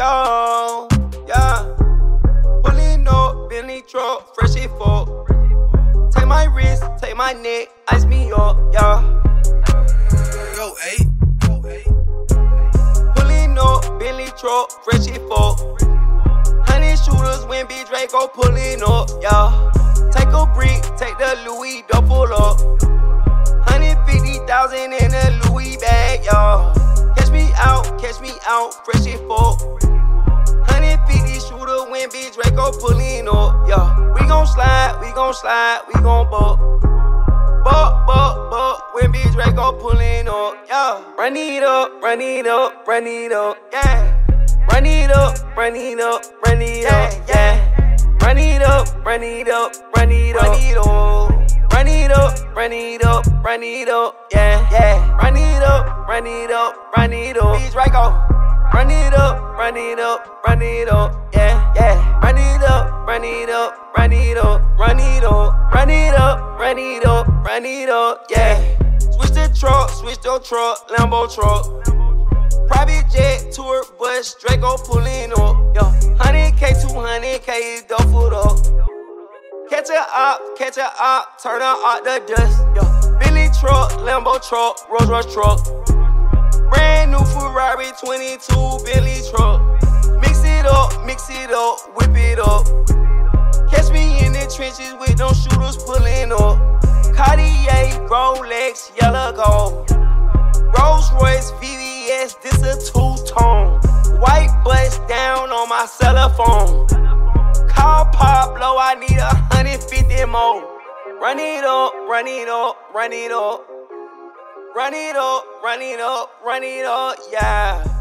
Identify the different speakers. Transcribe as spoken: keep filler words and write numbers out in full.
Speaker 1: go, yeah. Pulling up, Bentley truck, fresh it fuck. Take my wrist, take my neck, ice me up, yeah.
Speaker 2: Go eight, go eight.
Speaker 1: Pulling up, Bentley truck, fresh it fuck. Honey shooters when B Draco pulling up, yeah. Take a brick, take the Louis double up. Hundred fifty thousand in a Louis bag, yeah. Catch me out, catch me out, fresh it fuck. Hundred fifty shooter when B Draco pulling up, yeah. We gon' slide, we gon' slide, we gon' buck. Buck, buck, buck, when B Draco pulling up, yeah. Run it up, run it up, run it up, yeah. Run it up, run it up, run it up, yeah. Run it up, run it up, run it up, run it up, run it up, run it up, yeah, yeah. Run it up, run it up, run it up. B Draco. Run it up, run it up, run it up, yeah, yeah. Run it up, run it up, run it up, run it up, run it up, run it up, run it up, yeah. Switch the truck, switch the truck, Lambo truck. Private jet, tour bus, Draco pulling up, yeah. one hundred K, two hundred K, duffled up. Catch a op, catch a op, turn her out the dust, yeah. Bentley truck, Lambo truck, Rolls Royce truck. Brand new Ferrari twenty-two Bentley truck. Mix it up, mix it up, whip it up. Catch me in the trenches with them shooters pulling up. Cartier, Rolex, yellow gold. Rolls Royce, V V S, this a two-tone. White butts down on my cell phone. Call Pablo, I need a hundred fifty more. Run it up, run it up, run it up. Run it up, run it up, run it up, yeah.